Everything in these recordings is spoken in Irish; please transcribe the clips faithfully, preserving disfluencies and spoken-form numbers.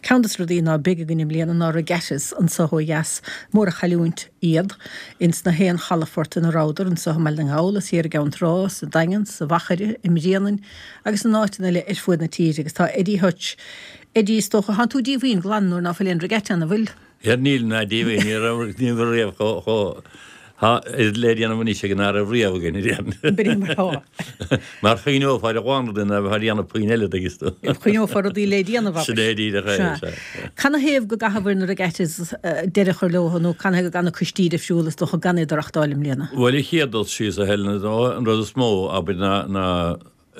Countess rudí ná big gnim líana ná a gases an soho yes mór a chaúint iad ins na héan chalafort in a ráder an so melding hála sé gan rás a dagan sa wachar im réanan agus an náitina le is fuid na tíir agus tá Eddie Hutch Eddie stocha han tú díhín glanúr ná fel regette an a bhfuil. Ja níl na díhín ní réh cho ha is léidir an muní gan ar a riamh gan réan. Mar chuinó fáid a gháin den a bhar anna puinile agus. Chuinó far í léidirana bh. Léidir a ré. Canna héamh go gahabhar na regettis deire chu lehanú canna go ganna custí de fiúlas do chu ganna arachtálim léana. Well I chéadal sí a helna an rud smó aber na na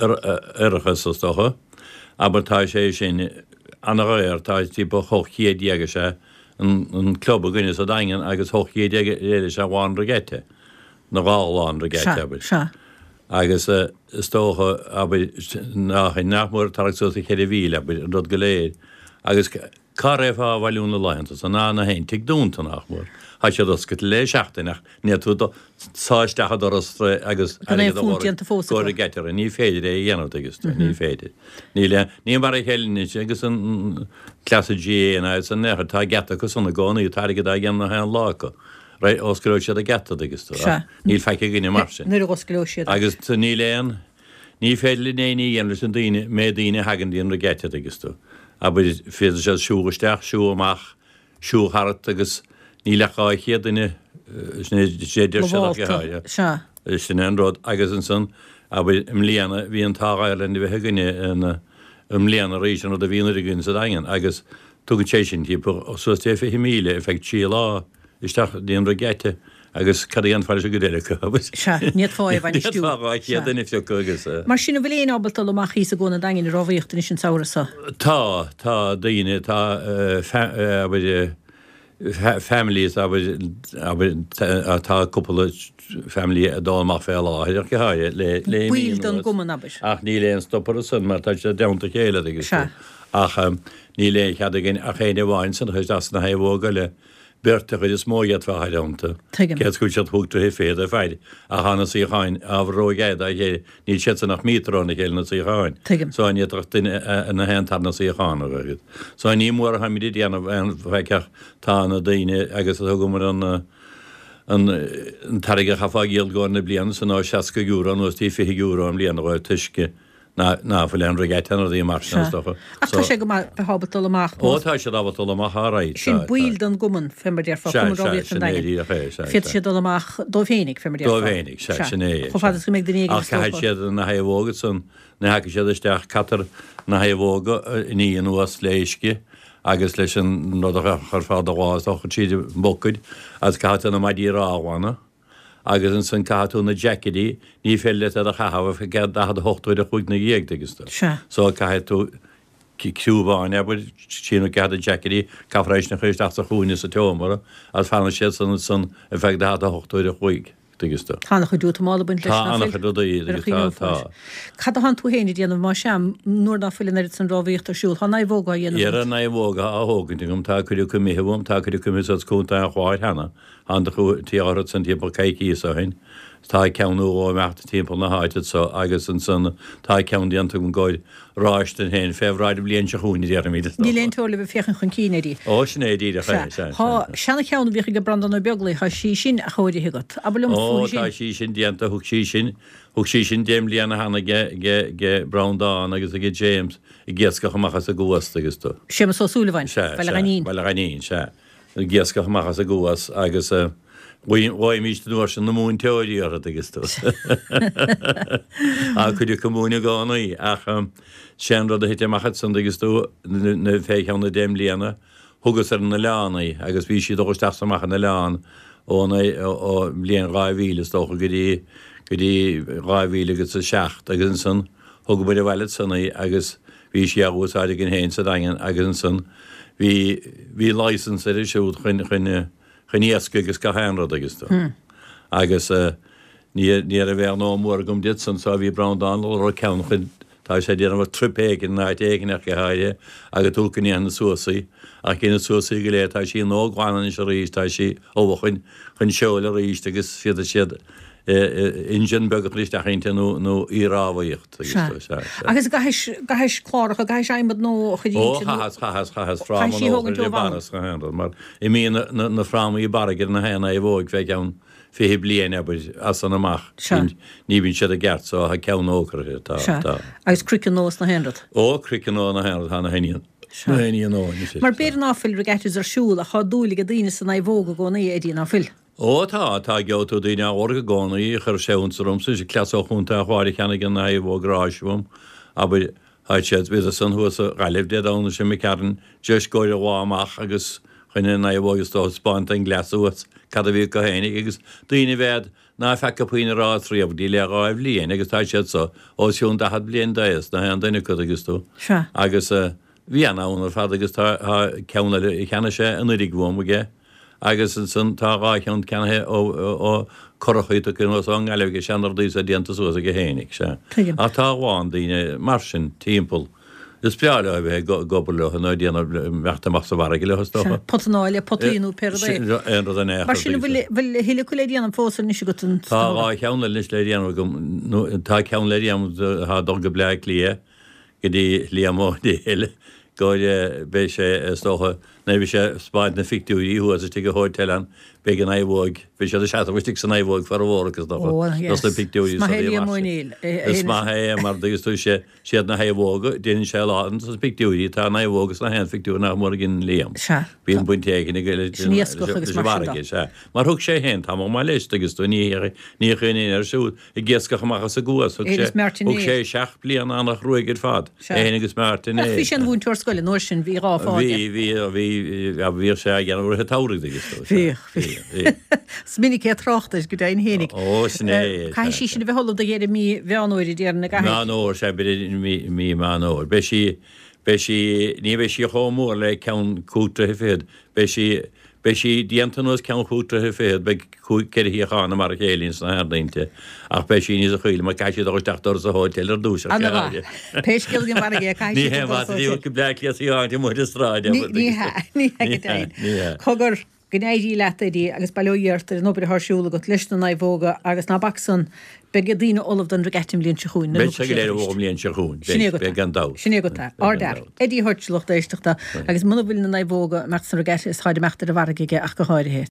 erchas as docha aber tá sé sin an réir tá tipo chochiad diaga sé an club a gine a daingen agus hochiad diaga sé bháin regette na gáán regette aber agus stócha aber nach nachmór tar so sé chéidir víle aber rud goléir agus car raibh á bhhailúna leanta san ná na hain tig dúnta nachmór ha sé dos go lé seachtainach ní tú sáistecha doras agus go regette ní féidir é dhéanamh agus ní féidir ní le ní mar héilní agus an clasa G an san necha tá geta go sanna gánaí tá go d gan na hen lácha Right, oscaileoidh siad a geta agus tú. Níl feice gine mar sin. Nuair oscaileoidh siad. Agus tú ní léan, ní féidir léanaí dhéanamh san daoine mé daoine hagan daon regette agus tú. Aber féidir sé siúgaisteach, siú amach, siú hart agus ní leáid chéad daoine sé dúir seach go háide. Se. Sin an rud agus an san, aber im léana bhí an tágáil an bheith gine im léana rééis an a bhíonar a gine sa daingen agus tugann sé sin típa so té fé himíle effekt sí lá isteach díon regette agus cadíon fáil se go déire chu. Se, níiad fáid bhain stú. Níiad fáid chéad in ifio agus. Mar sinna bhfuil éon ábaltal amach ís a gcóna daingin rábhaíochtain sin saorasa. Tá, tá daoine tá families tá couple family a dámach fé láidir go háide le le Bhuiil don guman abis. Ach ní léon stoppar san mar tá sé deanta chéile agus. Ach ní lé chead gin a chéine bháin san chuis as na héhóga le Berta is móiad fa haidanta. Get go chat hoogte he féidir feid. A hanna sí chain a roigeid a hé ní sé nach mítránna chéilna sí chain. So an étracht in na hentarna sí chána vergid. So ní mór ha mí déanamh an bheicech tána daine agus a go mar an an tarige chafa géal gáinna blian san á seaca euro nó tí fi euro am blian roiid tuisce na na fel an regette an dí mar stofa. A tá sé go behabbatal amach. Ó tá sé dábatal amach ráid. Sin bhuiil don guman femar déar fa Fit sé do amach dóhénig femar déar. Dóhénig sé sinné. Cho fadas go méid daní. A caiid siad na haimhógad san na haice siad isteach catar na haimhóga ní an uas léisce agus leis an nó chu fád aháis á chu tíide bocuid as caitan na maidí ráhána. agus an san catú na jacketí ní féile a chahabh fe gad a hochtúid a chuig na dhéag agus. So caiid tú cúbáin ebur sína gad a jacketí caéis na chuist a chuúine sa teomara as fanna sé san san a bheith a hochtúid a chuig. Tána chu dúta mála buint leis Tána chu dúta iad tá. Cad a han tú héine déanamh má sem nuair na fuilin ar san rábhíocht arsúil, Tá na bhóga dhéanamh. Ar na bhóga a hógann tá chuú cumíhom tá chuú cumis cúnta a cháid hena an chu tíárad san timp caiicí a hain. Tá ceanú ó meachta timp na háide so agus an san tá cean díanta gon gáid ráist an héin fehráid blion se chuúna déar mí. Ní léon tóla bh fechan chun cínéí. Ó sinnéí a Tá sena ceanna bhí go brandan na beglaí ha sí sin a choirí higat. Ó tá sí sin díanta thug sí sin thug sí sin déim líana hena ge Browndáin agus a ge James i ggéasca chamachchas a gúas agus tú. Sémas ó súlahain Bail a ganín se ggéasca chamachchas a gúas agus Bhí mí dúir sin na mún teorí ar agus tú. A chuidir commúna gánaí ach sean rud a hite machchad san agus tú na féichan na déim líana thugus ar na leanaí agus bhí siad dogusteach samachchan na leán ó ó blion ráhíle tócha go dtí go dtí ráhíle agus sa seacht agus san thug bud a bhile sannaí agus bhí sé aúsáide gin héin sa daingen agus san bhí bhí license ar siúd chuine chuine chuníasca agus go háanrad agus tú. Agus ní a bhéh nó mór gom dit san sa bhí Browndáin ó ceann chun tá sé déanamh tripéigin náid éigeach go háide agus túcaní an na suasaí a cin na suasaí go léir tá sí nóháin is a ríéis tá sí óhachain chun seoil a ríist agus fiad siad ingin begad risteachinte nó íráhaíocht. Agus gais chláach a gais aimimad nó Ó chahas chahas chahas frám banas go hen, mar i mí na frámaí bargir na héna i bhóg bheith ann fi blian as an amach ní bhín siad a gceart so ha ceann ócrathe tá. Agus cricin nós na henrad. Ó cricin nó na henrad hána héíon. Mar beir náfil regatis ar siúil a chá dúla a dtíine san na bhóga go na é dtíana náfil. Ó tá tá geú daine orga gánaí chu séúnsarum sa clasachúnta chuáir chena gan na bhráisbm a haid séad bit san thu a galibh déána sem mi cean deis ggóir bháach agus chuine na bhgus tá spáint an glasúas cad a bhí go hénig agus daoine bhéad ná fecha puoine rátríomh dí le gáibh líon agus tá séad sa óisiún de had blion daas na an daine chu agus tú agus bhí anúnar fad agus ceanna i chena sé an rig bhmige agus san táráan cethe ó chorachaíta cin an eileh seanar dús a déanta suas a go hénig se. A tá bháin daoine mar sin timppel. Is speáile a bheith gobal le nó déanana meachtamach sa bhar le hostofa. Potáile potíú per Mar sin bhfuil hiile chu léíanana fósa ní go Tá cheanna lis le déanana tá cean le déanam há do go bleid lia go dtí líamó dí heile gáile bé sé stócha na bhí sé spáid na fictúí hu a tí go háid teán be an éhóg bhí sé seaahhuiiste san éhóg far bhórachas na picúí Is má hé mar agus tú sé siad na héhóga déanaan sé ládan sa picúí tá na éhógus na hen fictú nach mar gin léam. Bhíon buintéigin bharige se. Mar thug sé hen tá má leis agus tú ní ní chuine ar siú i ggéascach amachchas a gúas thug sé seach blian annach ruigid fad éanagus Martin é. Bhí sin bhún tuarscoile nóir sin bhí rá fád. Bhí bhí sé gan tárig Sminnig é trochtas go daon hénig. Ó sné. Cai sí sin bheith hola a géir mí bheanúir déarna ga. Náóir sé bid mí máóir. Be sí ní bheith sí chomór le ceann cúta féad. Be sí Bei sí diantanús cean chuútrathe féad be ceirhí chána mar chélín na dainte ach be sí níos a chuile mar caiisi doteachtar a háil ar dús. Péiscil mar Ní heí go bleiclas íáinte mu stráide. Ní Cogur gnéidí letadí agus bailíart ar nóir thsúla go leisna na bhóga agus ná Baxan be go dtíine olah den regatim líonn se chuún. Be sé go léir bhm líonn se chuún be gan dá. Sinné go ádar. Edí thuirtlucht éisteachta agus muna bhfuil na bhóga me san regatis is háide meachtar a bhargaige ach go háirihé.